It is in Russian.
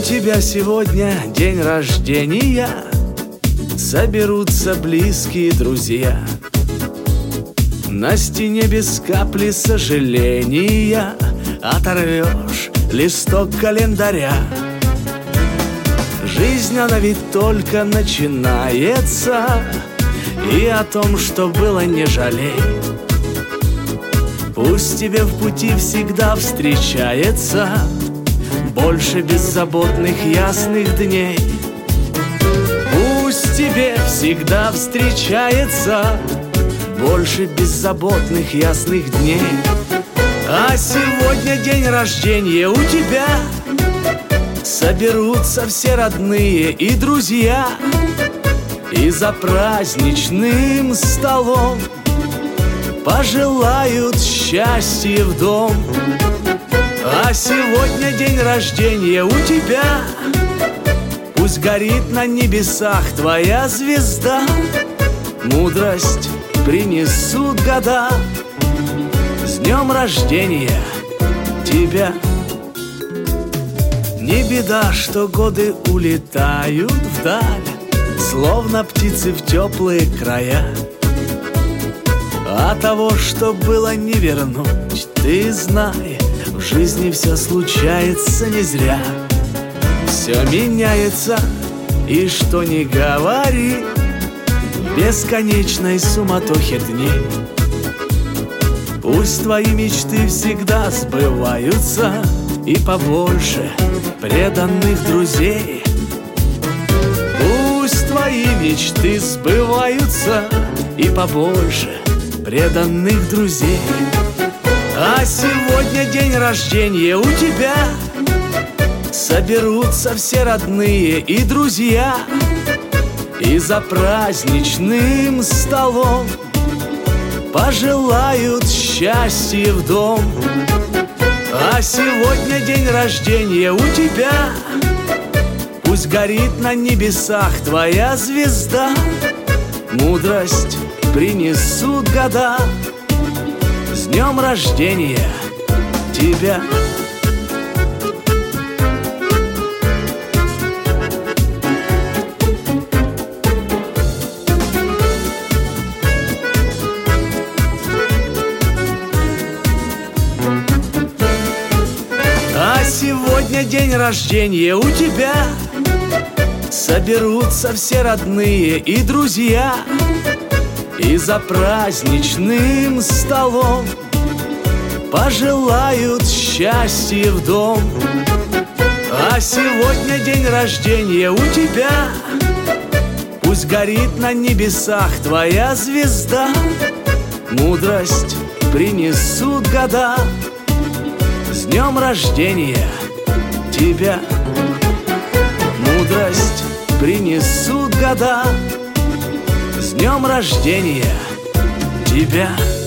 тебя сегодня день рождения, соберутся близкие друзья. На стене без капли сожаления оторвешь листок календаря. Жизнь, она ведь только начинается, и о том, что было, не жалей. Пусть тебе в пути всегда встречается больше беззаботных ясных дней. Пусть тебе всегда встречается больше беззаботных ясных дней. А сегодня день рождения у тебя, соберутся все родные и друзья, и за праздничным столом пожелают счастья в дом. А сегодня день рождения у тебя, пусть горит на небесах твоя звезда. Мудрость принесут года, с днем рождения тебя. Не беда, что годы улетают вдаль, словно птицы в теплые края. А того, что было, не вернуть, ты знай, в жизни все случается не зря. Все меняется, и что ни говори, в бесконечной суматохе дней. Пусть твои мечты всегда сбываются, и побольше преданных друзей. Пусть твои мечты сбываются, и побольше преданных друзей. А сегодня день рождения у тебя, соберутся все родные и друзья, и за праздничным столом пожелают счастья в дом. А сегодня день рождения у тебя, пусть горит на небесах твоя звезда. Мудрость принесут года, с днем рождения тебя. А сегодня день рождения у тебя, соберутся все родные и друзья, и за праздничным столом пожелают счастья в дом. А сегодня день рождения у тебя, пусть горит на небесах твоя звезда. Мудрость принесут года, с днем рождения тебя. Мудрость принесут года, с днем рождения тебя.